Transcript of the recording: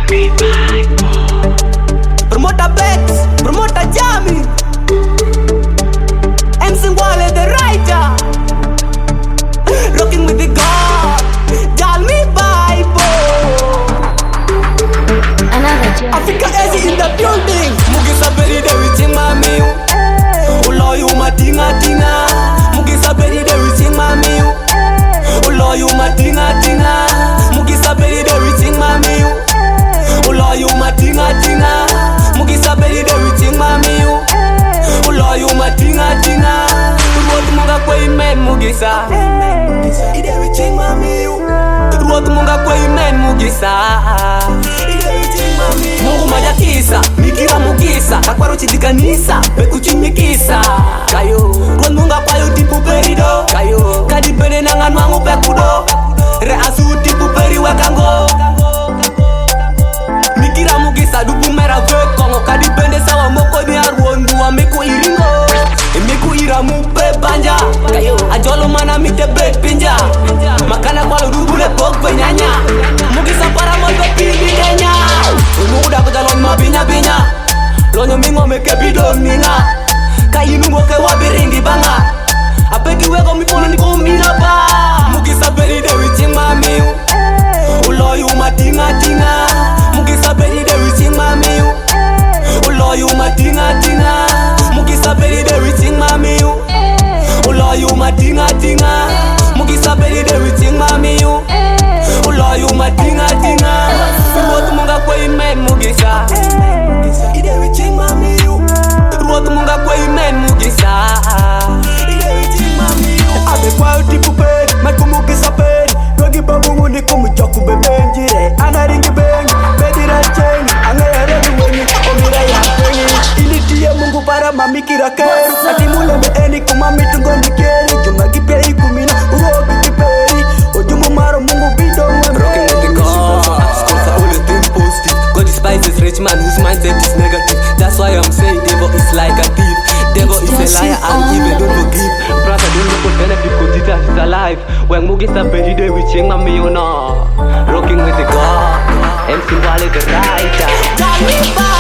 Promoter Bex, Promoter Jamie, MC Wale the writer, rocking with the God, Tell me Bible. Africa is in the building. Mugisa beri de wiching mami, uloyu matinga tinga. Mugisa beri de wiching mami, uloyu matinga tinga. Mugisa beri de wiching mami, uloyu matinga tinga. Mugisa beri de wiching mami, uloyu matinga tinga. Ruot munga kwa imen mugisa, ide wiching mami. Ruot munga kwa imen mugisa, ide wiching mami. Mungu majakisa, mikira mugisa. Takwaro chidikanisa, beku chinyikisa. Kayo, ruot munga payo tipu perido. Kayo, kadi bene nangan mangu pekudo. Re asu tipu peri wekango. Mikira mugisa, dubu mera vekongo. Kadi bende sawa moko ni arwondu wa miku iringo. Miku iramu pe banja. Kayo, ajolo mana mite bek pinja. Makana kwa rubule pok benyanya. Mugisa para moto pili kenya. Umuda kujalon mabinya binya. Lonyo mingo meke bidon ninga. Kainu ngoke wabiringi banga. Apeki wego mipono niko mina ba. Mugisa beri de wiching mami. Uloyu matinga tinga. Mugisa beri de wiching mami. Uloyu matinga tinga. Mugisa beri de wiching mami. Uloyu matinga tinga. Mugisa beri de wiching mami. Uloyu matinga tinga. Ruot munga kwa imen mugisa, ide wiching mami. Ruot munga kwa imen mugisa, ide wiching mami. Abe kwa utipu peri, maiku mugisa peri. Rogi babu muni kumuchoku bebenjire. Anaringi bengi, bedira chengi. Angaya redu wengi, omira ya pengi. Ilitia mungu para mamikira keri. Ati mulembe eni kumami tungondi keri. Juma kipya ikumina, urogi kiperi. Ojumu maro mungu bido mwembe. Rocking with the God, scores are always been positive. God despises rich man whose mindset is negative. That's why I'm saying devil is like a thief. Devil is a liar and evil, don't forgive. Brother, don't look for benefit because Jesus is alive. When Mugisa beri de wiching mami you know. Rocking with the God, MC Wale the writer.